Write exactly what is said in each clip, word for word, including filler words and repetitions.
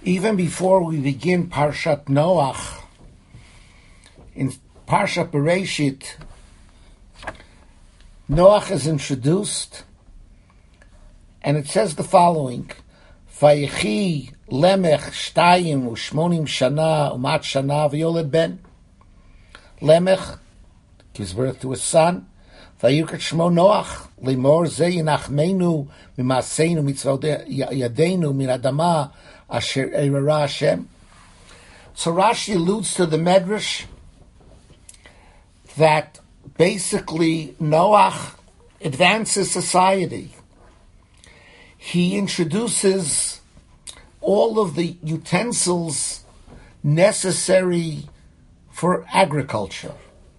Even before we begin Parshat Noach, in Parshat Bereshit, Noach is introduced, and it says the following: Vayechi Lemech Shtayim Ushmonim Shana Umat Shana V'Yoled Ben. Lemech gives birth to a son. Vayukat Shmo Noach Limor Ze Yinachmenu Mimaseinu Mitzvot Yadeinu Min Adama Asher Eirara Hashem. So Rashi alludes to the Medrash that basically Noach advances society. He introduces all of the utensils necessary for agriculture.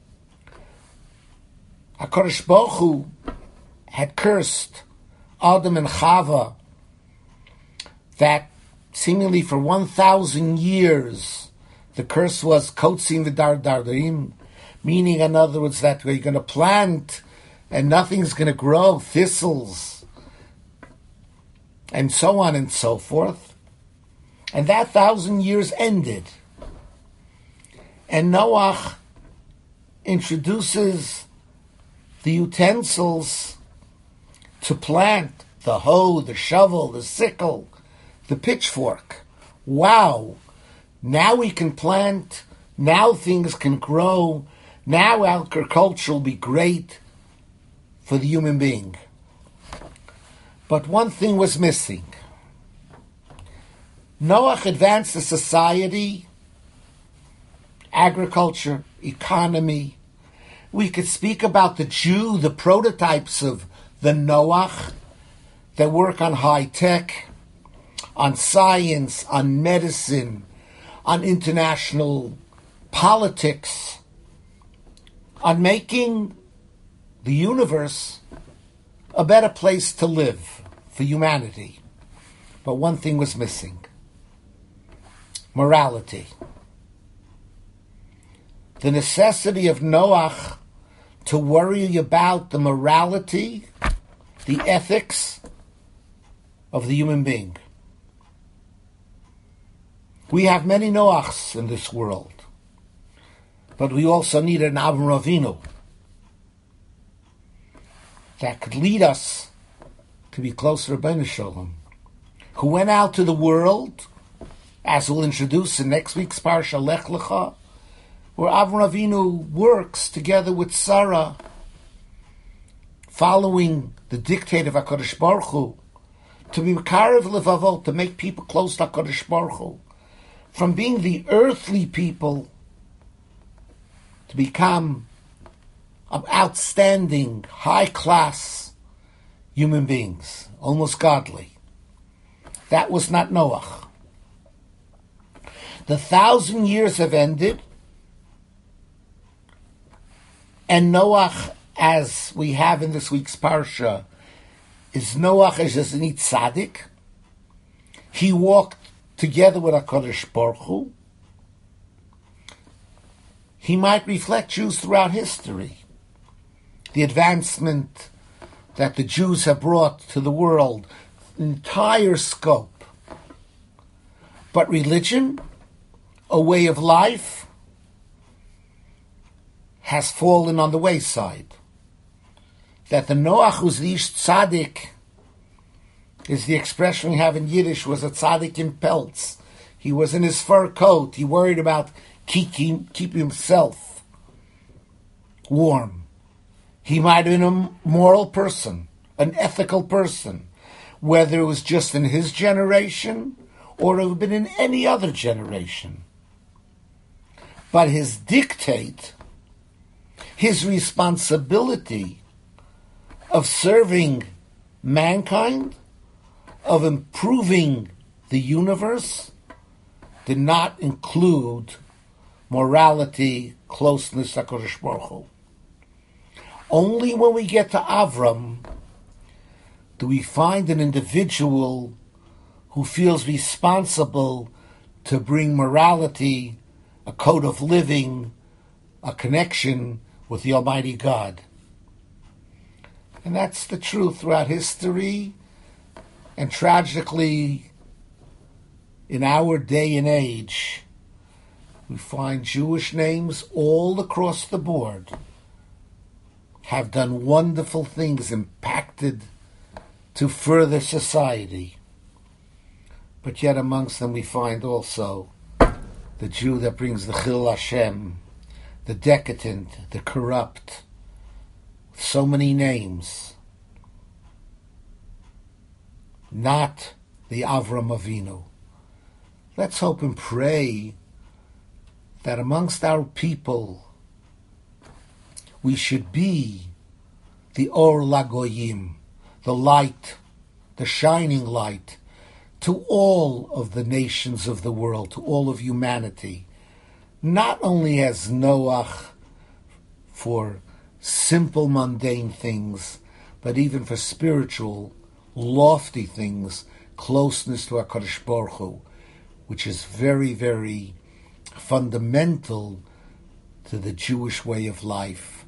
HaKadosh Baruch Hu had cursed Adam and Chava that seemingly for one thousand years the curse was kotzim v'dardarim, meaning, in other words, that we're going to plant and nothing's going to grow, thistles, and so on and so forth. And that thousand years ended. And Noach introduces the utensils to plant, the hoe, the shovel, the sickle, the pitchfork. Wow! Now we can plant, now things can grow, now agriculture will be great for the human being. But one thing was missing. Noach advanced the society, agriculture, economy. We could speak about the Jew, the prototypes of the Noach that work on high tech, on science, on medicine, on international politics, on making the universe a better place to live for humanity. But one thing was missing: morality. The necessity of Noach to worry about the morality, the ethics of the human being. We have many Noachs in this world, but we also need an Avraham Avinu that could lead us to be closer to Rebbeinu Shalom, who went out to the world, as we'll introduce in next week's Parsha Lech Lecha, where Avraham Avinu works together with Sarah, following the dictate of HaKadosh Baruch Hu, to be Mekarev Levavot, to make people close to HaKadosh Baruch Hu, from being the earthly people to become outstanding, high-class human beings, almost godly. That was not Noach. The thousand years have ended, and Noach, as we have in this week's Parsha, is Noach as a tzaddik. He walked together with HaKadosh Baruch Hu. He might reflect Jews throughout history. The advancement that the Jews have brought to the world, entire scope. But religion, a way of life, has fallen on the wayside. That the Noach who's the Ish Tzaddik is the expression we have in Yiddish, was a tzaddik in pelts. He was in his fur coat. He worried about keeping, keeping himself warm. He might have been a moral person, an ethical person, whether it was just in his generation or it would have been in any other generation. But his dictate, his responsibility of serving mankind, of improving the universe, did not include morality, closeness to HaKadosh Baruch Hu. Only when we get to Avram do we find an individual who feels responsible to bring morality, a code of living, a connection with the Almighty God. And that's the truth throughout history, and tragically, in our day and age, we find Jewish names all across the board have done wonderful things, impacted to further society. But yet amongst them we find also the Jew that brings the Chil Hashem, the decadent, the corrupt, so many names. Not the Avram Avinu. Let's hope and pray that amongst our people we should be the Or Lagoyim, the light, the shining light, to all of the nations of the world, to all of humanity, not only as Noach for simple, mundane things, but even for spiritual, lofty things, closeness to HaKadosh Baruch Hu, which is very, very fundamental to the Jewish way of life.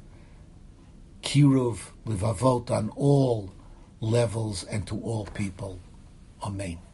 Kiruv Livavot on all levels and to all people. Amen.